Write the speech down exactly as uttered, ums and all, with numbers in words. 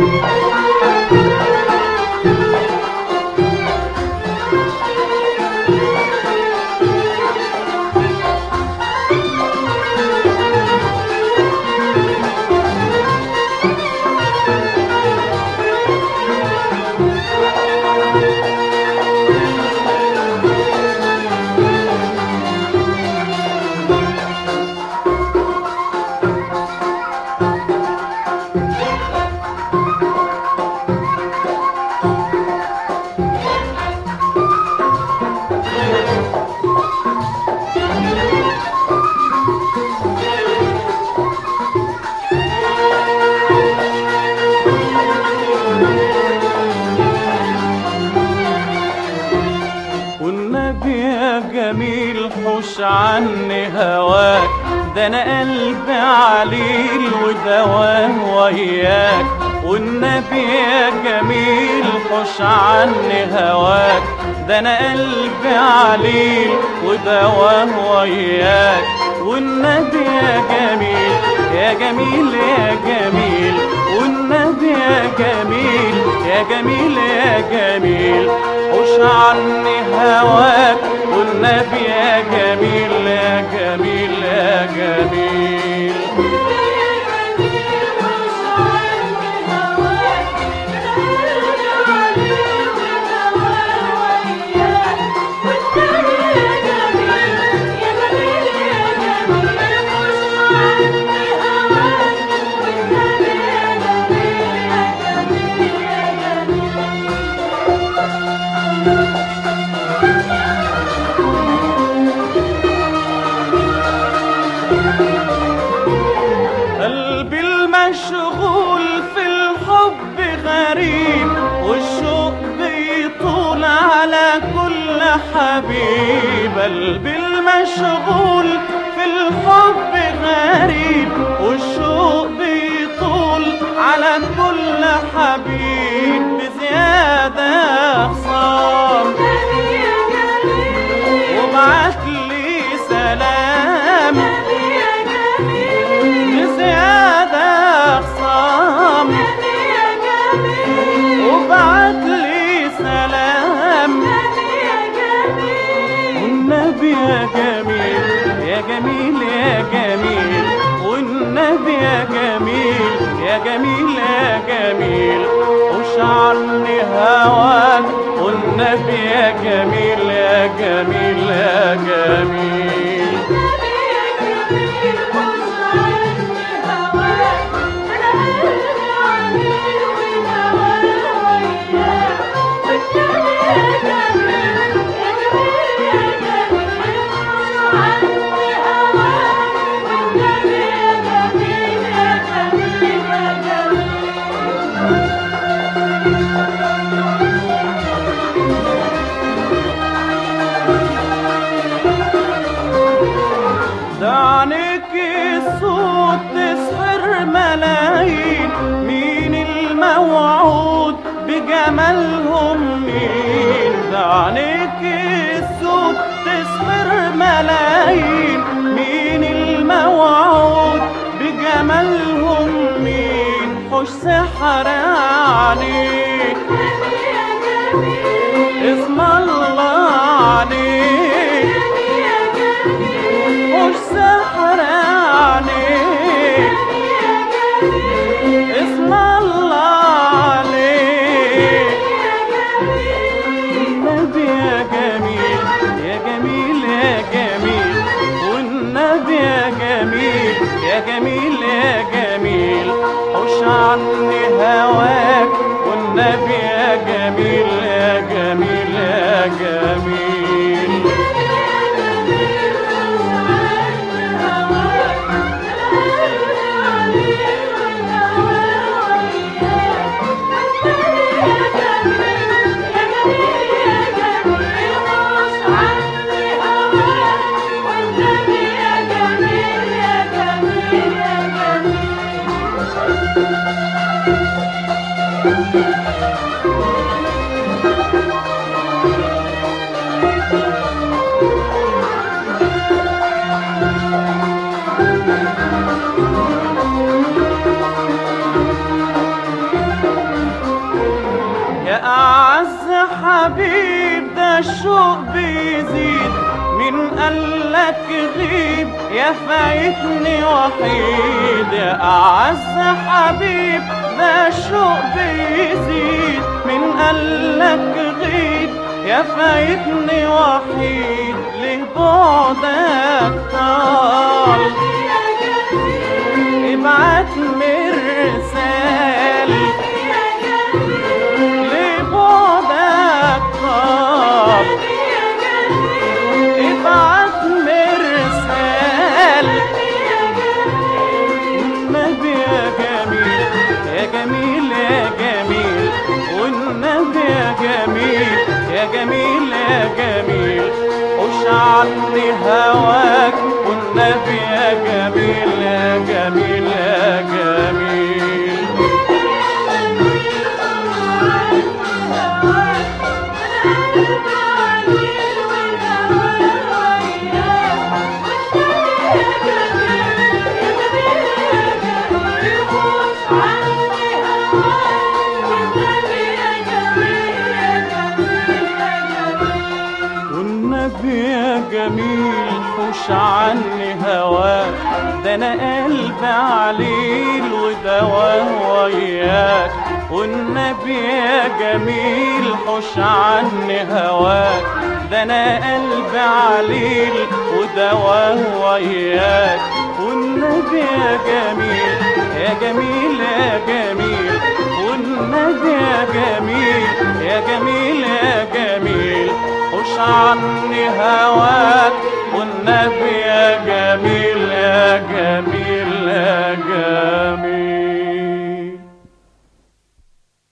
حوش عني هواك، ده انا قلبي عليل ودواه وياك. والنبي يا جميل حوش عني هواك، ده انا قلبي عليل ودواه وياك. والنبي يا جميل يا جميل يا جميل، والنبي يا جميل يا جميل يا جميل حوش عني هواك. والنبي يا جميل يا جميل يا جميل قلبي المشغول في الحب غريب، والشوق بيطول على كل حبيب. قلبي المشغول في الحب غريب، والشوق بيطول على كل حبيب. بزيادة خصام وبعتلي سلام، بزيادة خصام وبعتلي سلام. والنبي يا جميل يا جميل يا جميل، والنبي يا جميل يا جميل يا جميل حوش عني هواك. والنبي يا جميل يا جميل يا جميل دعنيك الصوت تسحر ملايين، مين الموعود بجمالهم مين؟ دعنيك الصوت تسحر ملايين، مين الموعود بجمالهم مين؟ حوش سحر عليك اسم الله عليك، حوش سحر عليك اسم الله عليك. والنبي يا جميل يا جميل يا جميل، والنبي يا جميل يا جميل يا جميل حوش عني هواك. والنبي يا جميل يا جميل يا جميل حبيب ده الشوق بيزيد، من قالك غيب يا فايتني وحيد. يا أعز حبيب ده الشوق بيزيد، من قالك غيب يا فايتني وحيد. ليه بعدك طال ابعت مرسال، ليه بعدك طال ابعت مرسال. والنبي يا جميل يا جميل يا جميل، والنبي يا جميل يا جميل يا جميل، حوش عني هواك والنبي يا جميل يا جميل يا جميل. يا جميل حوش عني هواك، ده انا قلبي عليل ودواه وياك. والنبي يا جميل حوش عني هواك، ده انا قلبي عليل ودواه وياك. والنبي يا جميل يا جميل